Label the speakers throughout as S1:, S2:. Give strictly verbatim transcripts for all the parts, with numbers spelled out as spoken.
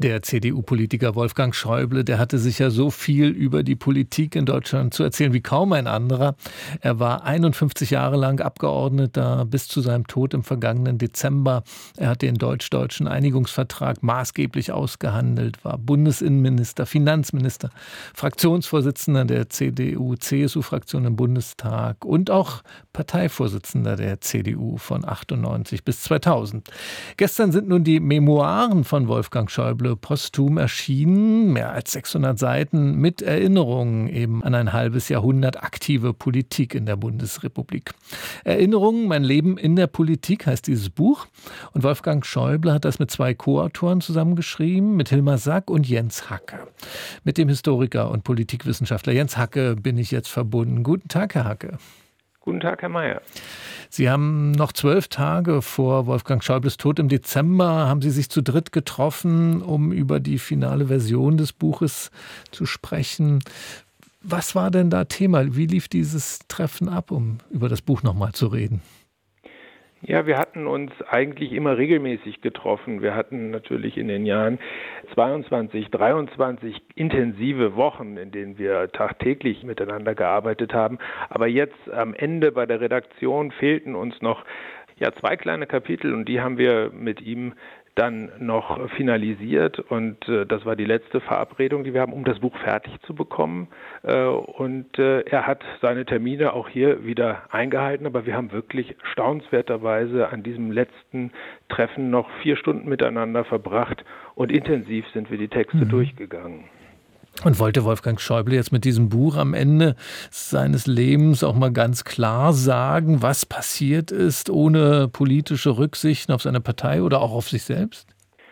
S1: Der C D U-Politiker Wolfgang Schäuble, der hatte sicher so viel über die Politik in Deutschland zu erzählen wie kaum ein anderer. Er war einundfünfzig Jahre lang Abgeordneter bis zu seinem Tod im vergangenen Dezember. Er hat den deutsch-deutschen Einigungsvertrag maßgeblich ausgehandelt, war Bundesinnenminister, Finanzminister, Fraktionsvorsitzender der C D U-C S U-Fraktion im Bundestag und auch Parteivorsitzender der C D U von achtundneunzig bis zweitausend. Gestern sind nun die Memoiren von Wolfgang Schäuble posthum erschienen, mehr als sechshundert Seiten mit Erinnerungen eben an ein halbes Jahrhundert aktive Politik in der Bundesrepublik. Erinnerungen, mein Leben in der Politik heißt dieses Buch, und Wolfgang Schäuble hat das mit zwei Co-Autoren zusammengeschrieben, mit Hilmar Sack und Jens Hacke. Mit dem Historiker und Politikwissenschaftler Jens Hacke bin ich jetzt verbunden. Guten Tag, Herr Hacke.
S2: Guten Tag, Herr Mayer.
S1: Sie haben noch zwölf Tage vor Wolfgang Schäubles Tod im Dezember, haben Sie sich zu dritt getroffen, um über die finale Version des Buches zu sprechen. Was war denn da Thema? Wie lief dieses Treffen ab, um über das Buch nochmal zu reden?
S2: Ja, wir hatten uns eigentlich immer regelmäßig getroffen. Wir hatten natürlich in den Jahren zweiundzwanzig, dreiundzwanzig intensive Wochen, in denen wir tagtäglich miteinander gearbeitet haben. Aber jetzt am Ende bei der Redaktion fehlten uns noch ja, zwei kleine Kapitel, und die haben wir mit ihm dann noch finalisiert, und äh, das war die letzte Verabredung, die wir haben, um das Buch fertig zu bekommen, äh, und äh, er hat seine Termine auch hier wieder eingehalten, aber wir haben wirklich staunenswerterweise an diesem letzten Treffen noch vier Stunden miteinander verbracht, und intensiv sind wir die Texte mhm. durchgegangen.
S1: Und wollte Wolfgang Schäuble jetzt mit diesem Buch am Ende seines Lebens auch mal ganz klar sagen, was passiert ist, ohne politische Rücksichten auf seine Partei oder auch auf sich selbst?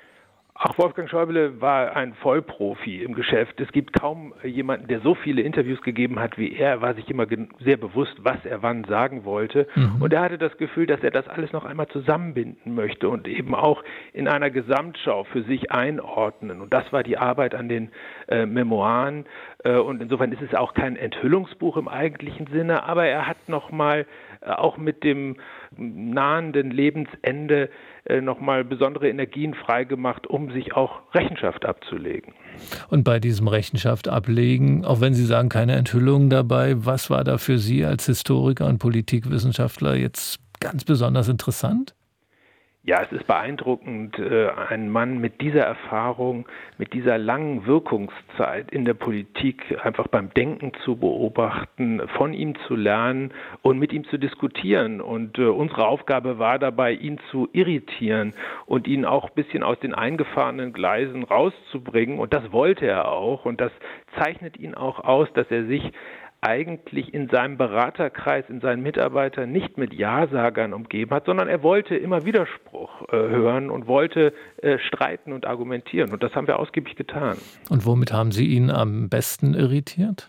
S2: Ach, Wolfgang Schäuble war ein Vollprofi im Geschäft. Es gibt kaum jemanden, der so viele Interviews gegeben hat wie er. Er war sich immer sehr bewusst, was er wann sagen wollte. Mhm. Und er hatte das Gefühl, dass er das alles noch einmal zusammenbinden möchte und eben auch in einer Gesamtschau für sich einordnen. Und das war die Arbeit an den äh, Memoiren. Äh, und insofern ist es auch kein Enthüllungsbuch im eigentlichen Sinne, aber er hat noch mal äh, auch mit dem nahenden Lebensende äh, noch mal besondere Energien freigemacht, um sich auch Rechenschaft abzulegen.
S1: Und bei diesem Rechenschaft ablegen, auch wenn Sie sagen, keine Enthüllung dabei, was war da für Sie als Historiker und Politikwissenschaftler jetzt ganz besonders interessant?
S2: Ja, es ist beeindruckend, einen Mann mit dieser Erfahrung, mit dieser langen Wirkungszeit in der Politik einfach beim Denken zu beobachten, von ihm zu lernen und mit ihm zu diskutieren. Und unsere Aufgabe war dabei, ihn zu irritieren und ihn auch ein bisschen aus den eingefahrenen Gleisen rauszubringen. Und das wollte er auch. Und das zeichnet ihn auch aus, dass er sich eigentlich in seinem Beraterkreis, in seinen Mitarbeitern nicht mit Ja-Sagern umgeben hat, sondern er wollte immer Widerspruch äh, hören und wollte äh, streiten und argumentieren. Und das haben wir ausgiebig getan.
S1: Und womit haben Sie ihn am besten irritiert?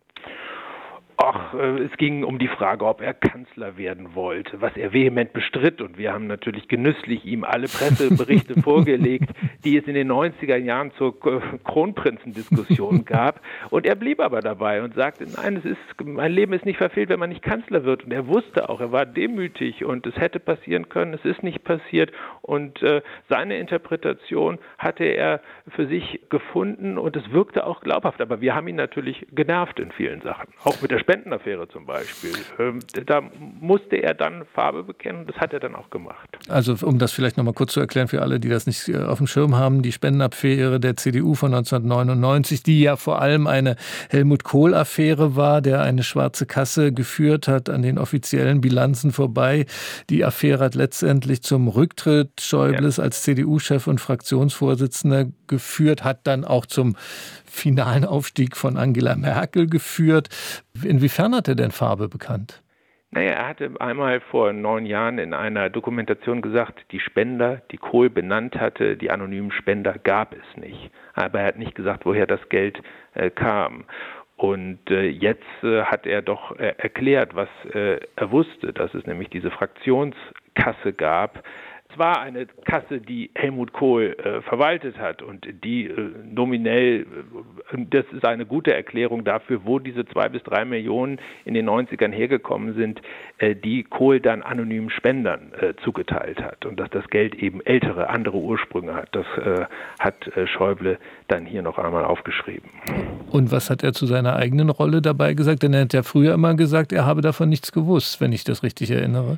S2: Ach, es ging um die Frage, ob er Kanzler werden wollte, was er vehement bestritt. Und wir haben natürlich genüsslich ihm alle Presseberichte vorgelegt, die es in den neunziger Jahren zur Kronprinzendiskussion gab. Und er blieb aber dabei und sagte, nein, es ist, mein Leben ist nicht verfehlt, wenn man nicht Kanzler wird. Und er wusste auch, er war demütig und es hätte passieren können, es ist nicht passiert. Und äh, seine Interpretation hatte er für sich gefunden und es wirkte auch glaubhaft. Aber wir haben ihn natürlich genervt in vielen Sachen, auch mit der Spendenaffäre zum Beispiel. Ähm, da musste er dann Farbe bekennen und das hat er dann auch gemacht.
S1: Also um das vielleicht noch mal kurz zu erklären für alle, die das nicht auf dem Schirm haben, die Spendenaffäre der C D U von neunzehnhundertneunundneunzig, die ja vor allem eine Helmut-Kohl-Affäre war, der eine schwarze Kasse geführt hat an den offiziellen Bilanzen vorbei. Die Affäre hat letztendlich zum Rücktritt Schäubles ja. als C D U-Chef und Fraktionsvorsitzender geführt, hat dann auch zum finalen Aufstieg von Angela Merkel geführt. Inwiefern hat er denn Farbe bekannt?
S2: Naja, er hatte einmal vor neun Jahren in einer Dokumentation gesagt, die Spender, die Kohl benannt hatte, die anonymen Spender gab es nicht. Aber er hat nicht gesagt, woher das Geld äh, kam. Und äh, jetzt äh, hat er doch äh, erklärt, was äh, er wusste, dass es nämlich diese Fraktionskasse gab, zwar eine Kasse, die Helmut Kohl äh, verwaltet hat und die äh, nominell, äh, das ist eine gute Erklärung dafür, wo diese zwei bis drei Millionen in den neunzigern hergekommen sind, äh, die Kohl dann anonymen Spendern äh, zugeteilt hat und dass das Geld eben ältere, andere Ursprünge hat. Das äh, hat äh, Schäuble dann hier noch einmal aufgeschrieben.
S1: Und was hat er zu seiner eigenen Rolle dabei gesagt? Denn er hat ja früher immer gesagt, er habe davon nichts gewusst, wenn ich das richtig erinnere.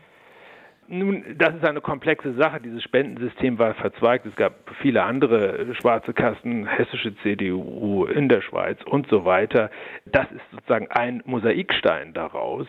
S2: Nun, das ist eine komplexe Sache. Dieses Spendensystem war verzweigt. Es gab viele andere schwarze Kassen, hessische C D U in der Schweiz und so weiter. Das ist sozusagen ein Mosaikstein daraus.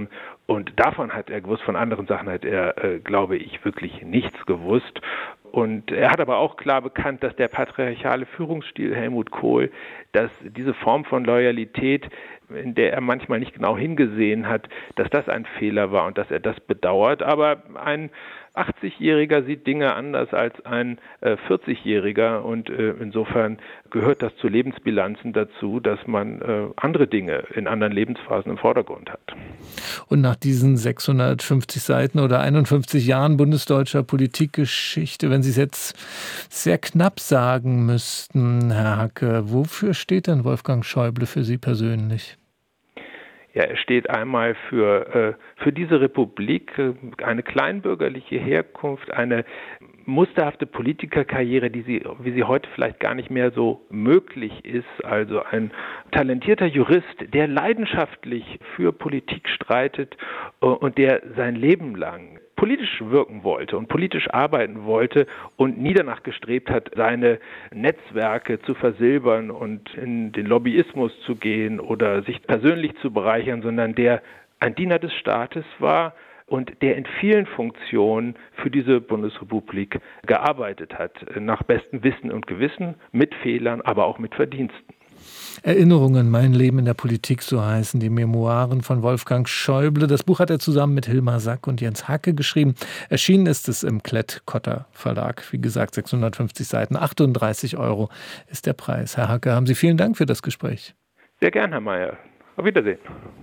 S2: Und davon hat er gewusst, von anderen Sachen hat er, glaube ich, wirklich nichts gewusst. Und er hat aber auch klar bekannt, dass der patriarchale Führungsstil Helmut Kohl, dass diese Form von Loyalität, in der er manchmal nicht genau hingesehen hat, dass das ein Fehler war und dass er das bedauert. Aber ein achtzigjähriger sieht Dinge anders als ein äh, vierzigjähriger und äh, insofern gehört das zu Lebensbilanzen dazu, dass man äh, andere Dinge in anderen Lebensphasen im Vordergrund hat.
S1: Und nach diesen sechshundertfünfzig Seiten oder einundfünfzig Jahren bundesdeutscher Politikgeschichte, wenn Sie es jetzt sehr knapp sagen müssten, Herr Hacke, wofür steht denn Wolfgang Schäuble für Sie persönlich?
S2: Ja, er steht einmal für, äh, für diese Republik, äh, eine kleinbürgerliche Herkunft, eine musterhafte Politikerkarriere, die sie, wie sie heute vielleicht gar nicht mehr so möglich ist. Also ein talentierter Jurist, der leidenschaftlich für Politik streitet äh, und der sein Leben lang politisch wirken wollte und politisch arbeiten wollte und nie danach gestrebt hat, seine Netzwerke zu versilbern und in den Lobbyismus zu gehen oder sich persönlich zu bereichern, sondern der ein Diener des Staates war und der in vielen Funktionen für diese Bundesrepublik gearbeitet hat, nach bestem Wissen und Gewissen, mit Fehlern, aber auch mit Verdiensten.
S1: Erinnerungen, mein Leben in der Politik, so heißen die Memoiren von Wolfgang Schäuble. Das Buch hat er zusammen mit Hilmar Sack und Jens Hacke geschrieben. Erschienen ist es im Klett-Cotta Verlag. Wie gesagt, sechshundertfünfzig Seiten, achtunddreißig Euro ist der Preis. Herr Hacke, haben Sie vielen Dank für das Gespräch.
S2: Sehr gern, Herr Mayer. Auf Wiedersehen.